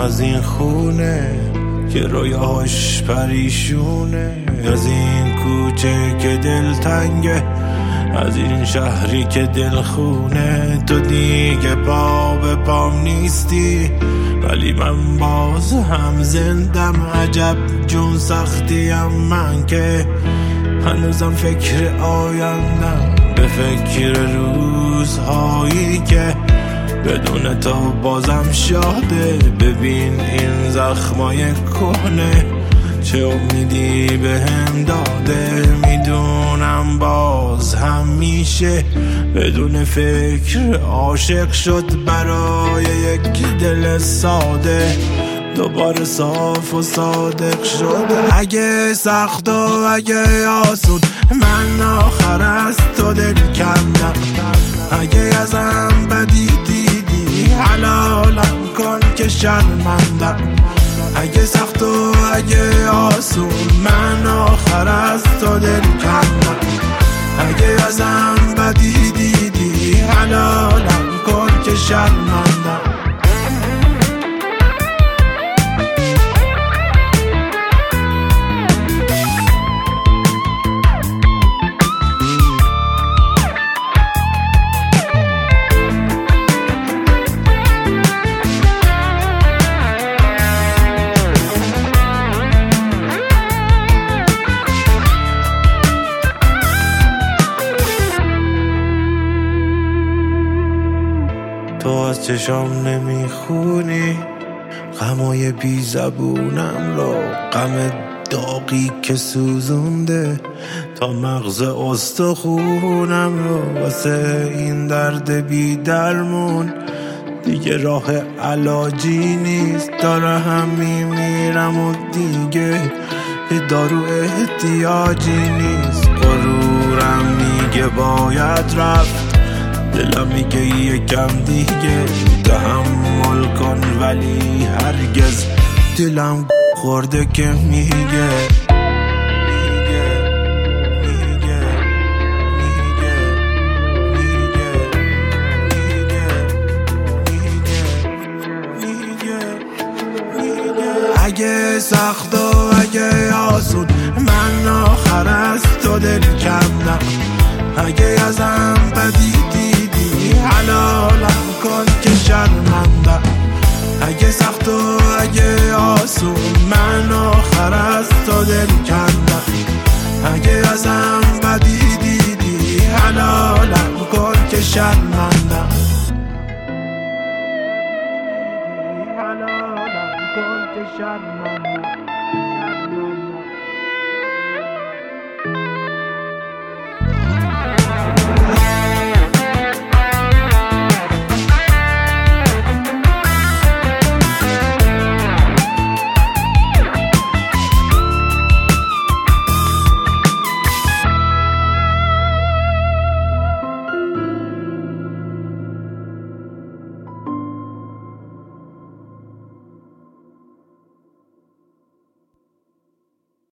از این خونه که رویاش پریشونه، از این کوچه که دل تنگه، از این شهری که دل خونه. تو دیگه پا به پام نیستی ولی من باز هم زندم. عجب جون سختیم من که هنوزم فکر آیندم، به فکر روزهایی که بدون تو بازم شاده. ببین این زخمای کهنه چه امیدی به هم داده. میدونم باز هم میشه بدون فکر عاشق شد برای یک دل ساده، دوباره صاف و صادق شد. اگه سخت و اگه آسون من آخر از تو دل کندم. اگه ازم بدی دیدی حلالم کن که شرمندم. اگه سخت و اگه آسون من آخر از تو دل کندم. اگه ازم بدی دیدی حلالم کن که شرمندم. تو از چشام نمیخونی غمای بی زبونم رو، غم داغی که سوزونده تا مغز استخونم رو. واسه این درد بی درمون دیگه راه علاجی نیست. داره هم میمیرم و دیگه به دارو احتیاجی نیست. غرورم میگه باید رفت، دلم میگه یکم دیگه تحمل کن، ولی هرگز دلم خورده که میگه اگه سخت و اگه آسون من آخر از تو دل کندم. اگه ازم بدی دیدی حلالم کن که شرمندم. اگه سخت و اگه آسون من آخر از تو دل کندم. اگه ازم بدی دیدی حلالم کن که شرمندم.